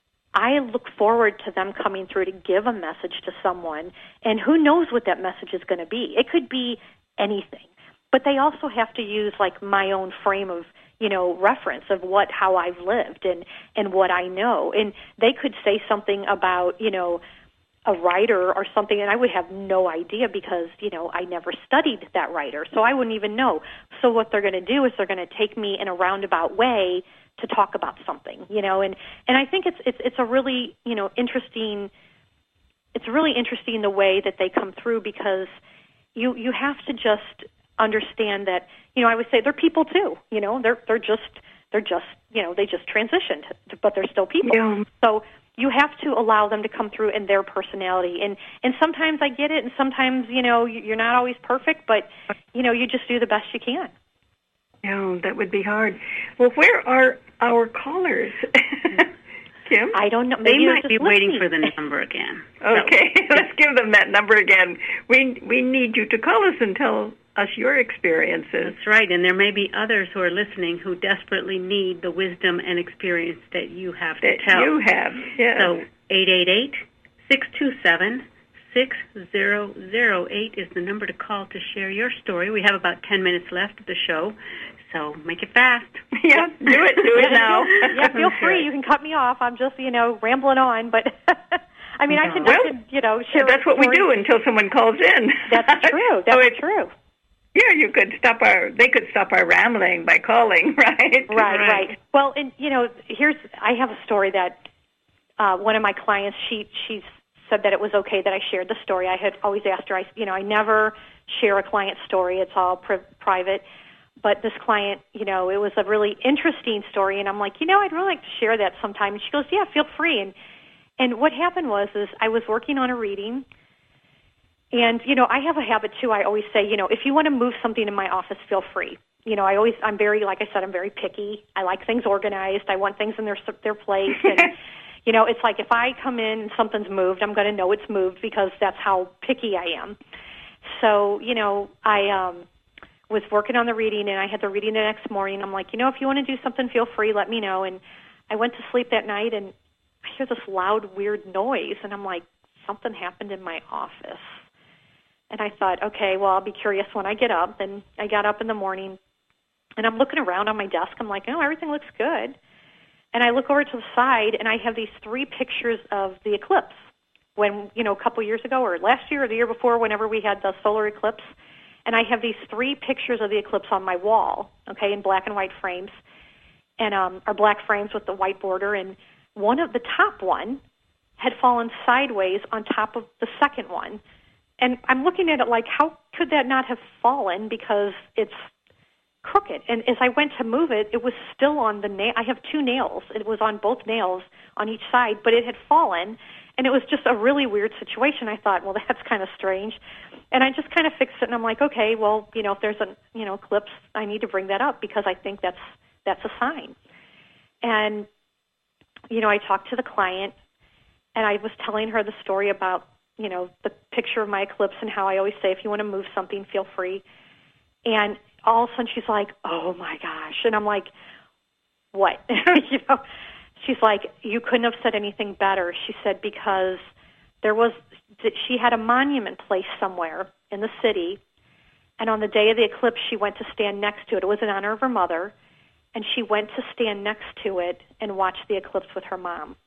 I look forward to them coming through to give a message to someone, and who knows what that message is going to be. It could be anything, but they also have to use like my own frame of, you know, reference of what, how I've lived and, and what I know. And they could say something about, you know, a writer or something, and I would have no idea because, you know, I never studied that writer, so I wouldn't even know. So what they're going to do is they're going to take me in a roundabout way to talk about something, you know, and, and I think it's, it's, it's a really, you know, interesting, it's really interesting the way that they come through, because you, you have to just understand that, you know, I would say they're people too, you know, they're, they're just, they're just, you know, they just transitioned, but they're still people. Yeah. So you have to allow them to come through in their personality. And, and sometimes I get it, and sometimes, you know, you're not always perfect, but, you know, you just do the best you can. No, that would be hard. Well, where are our callers? Kim? I don't know. Maybe they might be listening. waiting for the number again. Okay, so. Let's give them that number again. We we need you to call us and tell us your experiences. That's right, and there may be others who are listening who desperately need the wisdom and experience that you have to that tell. you have, yeah. So eight eight eight, six two seven, six zero zero eight is the number to call to share your story. We have about ten minutes left of the show, so make it fast. Yeah, do it, do it now. Yeah, feel free. You can cut me off. I'm just, you know, rambling on, but I mean, I can, well, I can, you know, share. That's what we do until someone calls in. That's true. That's so true. Yeah, you could stop our. They could stop our rambling by calling, right? Right, right. right. Well, and you know, here's. I have a story that uh, one of my clients. She she said that it was okay that I shared the story. I had always asked her. I you know I never share a client's story. It's all pri- private. But this client, you know, it was a really interesting story, and I'm like, you know, I'd really like to share that sometime. And she goes, yeah, feel free. And and what happened was, is I was working on a reading. And, you know, I have a habit, too. I always say, you know, if you want to move something in my office, feel free. You know, I always, I'm very, like I said, I'm very picky. I like things organized. I want things in their their place. And, you know, it's like if I come in and something's moved, I'm going to know it's moved because that's how picky I am. So, you know, I um, was working on the reading, and I had the reading the next morning. I'm like, you know, if you want to do something, feel free, let me know. And I went to sleep that night, and I hear this loud, weird noise, and I'm like, something happened in my office. And I thought, okay, well, I'll be curious when I get up. And I got up in the morning, and I'm looking around on my desk. I'm like, oh, everything looks good. And I look over to the side, and I have these three pictures of the eclipse. When, you know, a couple years ago, or last year or the year before, whenever we had the solar eclipse. And I have these three pictures of the eclipse on my wall, okay, in black and white frames, and um, or black frames with the white border. And one of the top one had fallen sideways on top of the second one. and I'm looking at it like, how could that not have fallen because it's crooked? And as I went to move it, it was still on the nail. I have two nails. It was on both nails on each side, but it had fallen, and it was just a really weird situation. I thought, well, that's kind of strange. And I just kind of fixed it, and I'm like, okay, well, you know, if there's a, you know, eclipse, I need to bring that up because I think that's that's a sign. And, you know, I talked to the client, and I was telling her the story about, you know, the picture of my eclipse and how I always say, if you want to move something, feel free. And all of a sudden she's like, oh, my gosh. And I'm like, what? you know, she's like, you couldn't have said anything better. She said, because there was, she had a monument placed somewhere in the city, and on the day of the eclipse, she went to stand next to it. It was in honor of her mother, and she went to stand next to it and watch the eclipse with her mom.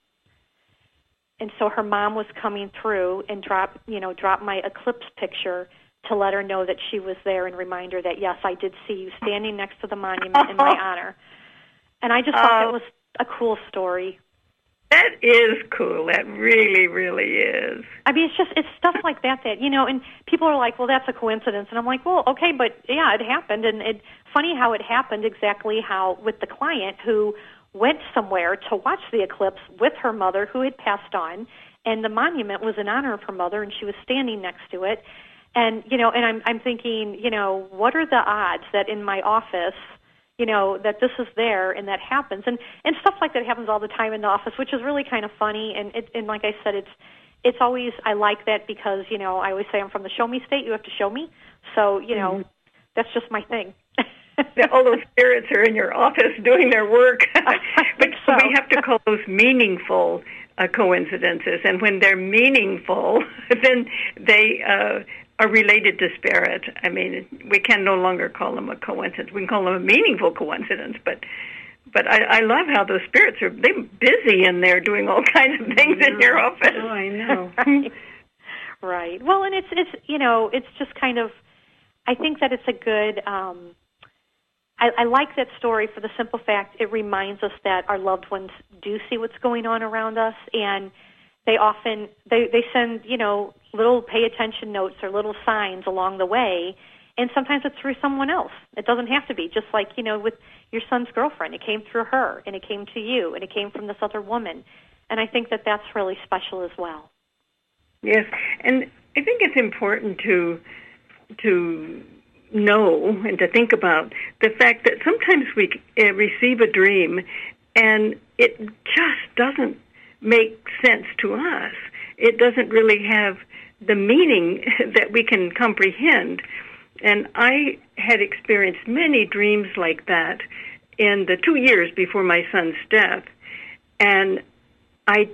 And so her mom was coming through and dropped, you know, dropped my eclipse picture to let her know that she was there and remind her that, yes, I did see you standing next to the monument in my honor. And I just thought uh, it was a cool story. That is cool. That really, really is. I mean, it's just, it's stuff like that that, you know, and people are like, well, that's a coincidence. And I'm like, well, okay, but yeah, it happened. And it's funny how it happened exactly how with the client who went somewhere to watch the eclipse with her mother who had passed on, and the monument was in honor of her mother, and she was standing next to it. And, you know, and I'm, I'm thinking, you know, what are the odds that in my office, you know, that this is there and that happens? And, and stuff like that happens all the time in the office, which is really kind of funny. And, it, and like I said, it's it's always, I like that because, you know, I always say I'm from the show me state, you have to show me. So, you know, mm-hmm. that's just my thing. All those spirits are in your office doing their work. But so. We have to call those meaningful uh, coincidences. And when they're meaningful, then they uh, are related to spirit. I mean, we can no longer call them a coincidence. We can call them a meaningful coincidence. But but I, I love how those spirits are, they're busy in there doing all kinds of things in your office. Oh, I know. right. right. Well, and it's, it's, you know, it's just kind of, I think that it's a good... Um, I, I like that story for the simple fact it reminds us that our loved ones do see what's going on around us, and they often they, they send, you know, little pay attention notes or little signs along the way, and sometimes it's through someone else. It doesn't have to be. Just like, you know, with your son's girlfriend, it came through her, and it came to you, and it came from this other woman. And I think that that's really special as well. Yes, and I think it's important to to know and to think about the fact that sometimes we uh, receive a dream and it just doesn't make sense to us. It doesn't really have the meaning that we can comprehend. And I had experienced many dreams like that in the two years before my son's death. And I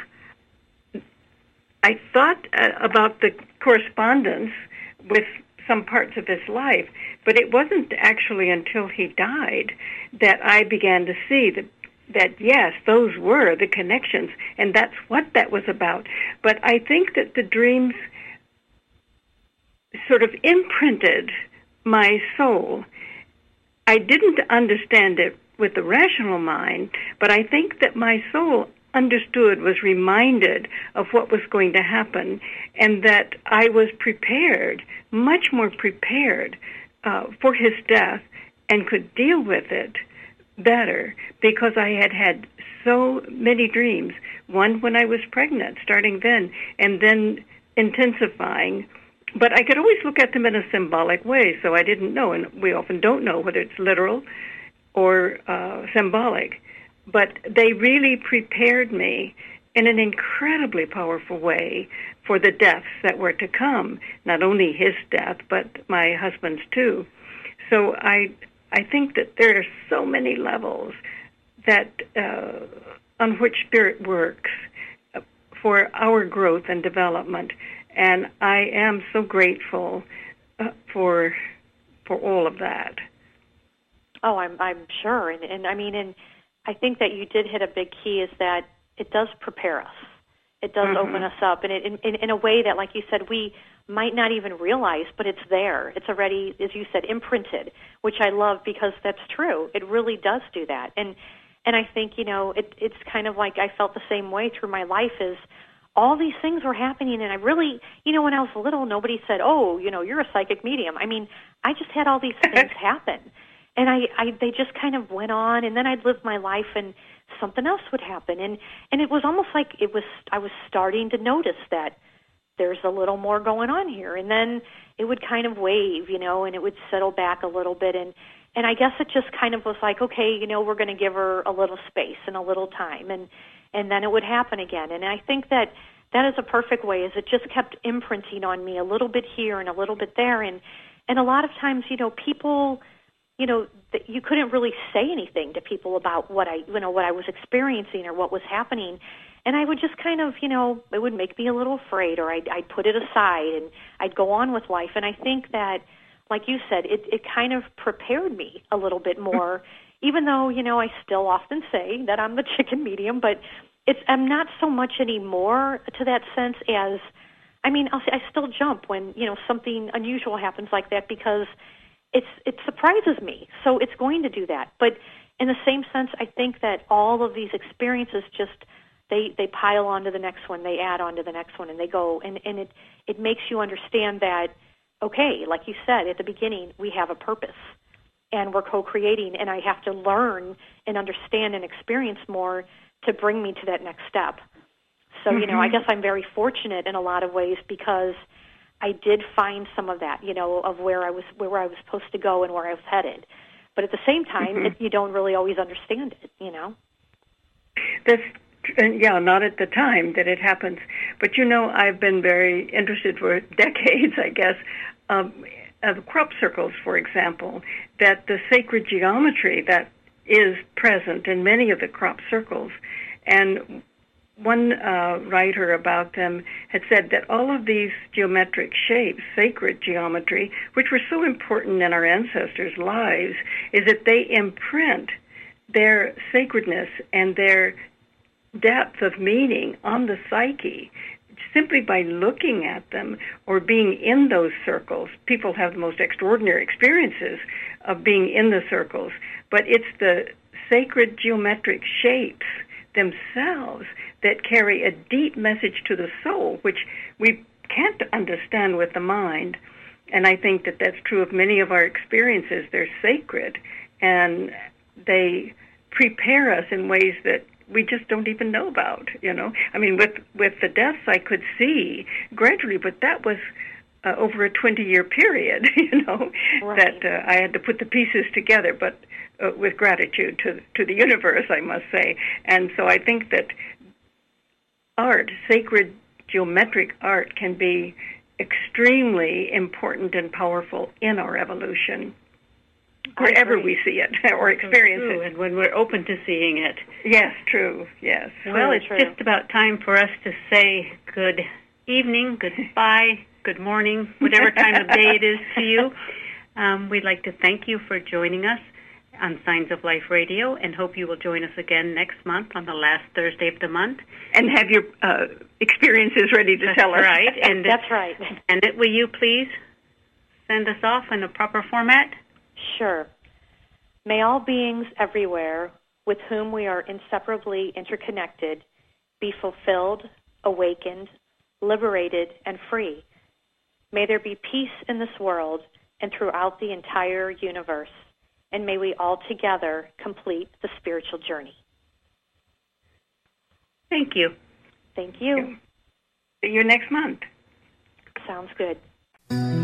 I thought uh, about the correspondence with some parts of his life, but it wasn't actually until he died that I began to see that, that yes, those were the connections, and that's what that was about. But I think that the dreams sort of imprinted my soul. I didn't understand it with the rational mind, but I think that my soul understood, was reminded of what was going to happen, and that I was prepared, much more prepared uh, for his death, and could deal with it better because I had had so many dreams, one when I was pregnant, starting then, and then intensifying. But I could always look at them in a symbolic way, so I didn't know, and we often don't know whether it's literal or uh, symbolic. But they really prepared me in an incredibly powerful way for the deaths that were to come, not only his death, but my husband's too. So I I think that there are so many levels that uh, on which spirit works for our growth and development, and I am so grateful uh, for for all of that. Oh, I'm I'm sure, and, and I mean, and I think that you did hit a big key is that it does prepare us. It does mm-hmm. open us up, and it, in, in, in a way that, like you said, we might not even realize, but it's there. It's already, as you said, imprinted, which I love because that's true. It really does do that. And and I think, you know, it, it's kind of like I felt the same way through my life is all these things were happening, and I really, you know, when I was little, nobody said, oh, you know, you're a psychic medium. I mean, I just had all these things happen, and I, I they just kind of went on, and then I'd live my life, and something else would happen, and, and it was almost like it was I was starting to notice that there's a little more going on here, and then it would kind of wave, you know, and it would settle back a little bit, and and I guess it just kind of was like, okay, you know, we're going to give her a little space and a little time, and and then it would happen again. And I think that that is a perfect way, is it just kept imprinting on me a little bit here and a little bit there. And, and a lot of times, you know, people, you know, th- you couldn't really say anything to people about what I, you know, what I was experiencing or what was happening. And I would just kind of, you know, it would make me a little afraid, or I'd, I'd put it aside and I'd go on with life. And I think that, like you said, it, it kind of prepared me a little bit more, even though, you know, I still often say that I'm the chicken medium, but it's I'm not so much anymore to that sense as, I mean, I'll, I still jump when, you know, something unusual happens like that, because it's it surprises me. So it's going to do that. But in the same sense, I think that all of these experiences just, they, they pile onto the next one, they add on to the next one, and they go, and, and it, it makes you understand that, okay, like you said at the beginning, we have a purpose, and we're co-creating, and I have to learn and understand and experience more to bring me to that next step. So, mm-hmm. you know, I guess I'm very fortunate in a lot of ways, because I did find some of that, you know, of where I was where I was supposed to go and where I was headed. But at the same time, mm-hmm. it, you don't really always understand it, you know. That's yeah, not at the time that it happens. But, you know, I've been very interested for decades, I guess, um, of crop circles, for example, that the sacred geometry that is present in many of the crop circles. And one uh, writer about them had said that all of these geometric shapes, sacred geometry, which were so important in our ancestors' lives, is that they imprint their sacredness and their depth of meaning on the psyche simply by looking at them or being in those circles. People have the most extraordinary experiences of being in the circles, but it's the sacred geometric shapes themselves that carry a deep message to the soul, which we can't understand with the mind. And I think that that's true of many of our experiences. They're sacred, and they prepare us in ways that we just don't even know about, you know. I mean, with, with the deaths, I could see gradually, but that was uh, over a twenty-year period, you know, right. that uh, I had to put the pieces together, but uh, with gratitude to to the universe, I must say. And so I think that art, sacred geometric art, can be extremely important and powerful in our evolution, wherever we see it or experience true. it. And when we're open to seeing it. Yes, true, yes. Well, true, it's true. just about time for us to say good evening, goodbye, good morning, whatever time of day it is to you. Um, we'd like to thank you for joining us on Signs of Life Radio, and hope you will join us again next month on the last Thursday of the month. And have your uh, experiences ready to That's tell us. Right. And That's right. And it, will you please send us off in a proper format? Sure. May all beings everywhere with whom we are inseparably interconnected be fulfilled, awakened, liberated, and free. May there be peace in this world and throughout the entire universe, and may we all together complete the spiritual journey. Thank you. Thank you. See you next month. Sounds good.